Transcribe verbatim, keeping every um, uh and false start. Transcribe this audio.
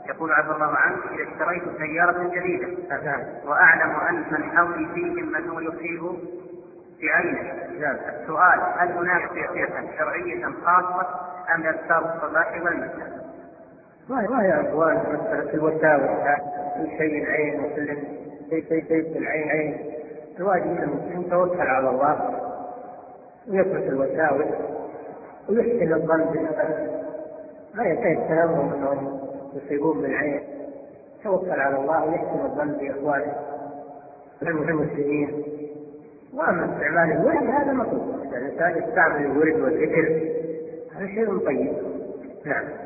يقول عفى الله عنك: إذا اشتريت سيارة جديدة وأعلم أن من حولي فيهم من هو يصيب بعينه، السؤال: هل هناك صيغة شرعية خاصة أم أذكار الصباح والمساء؟ وهي أقوال مسألة الوساوس، كل شيء عين وكل شيء شيء شيء العين عين. الواجب أن يتوكل على الله ويترك الوساوس ويحسن الظن بالناس، ما يتهمهم أنهم يصيبون بالعين. يتوكل على الله ويحسن الظن بإخوانه المسلمين. وأما استعمال الورد هذا مطلوب، الإنسان يستعمل الورد والذكر هذا شيء طيب. نعم.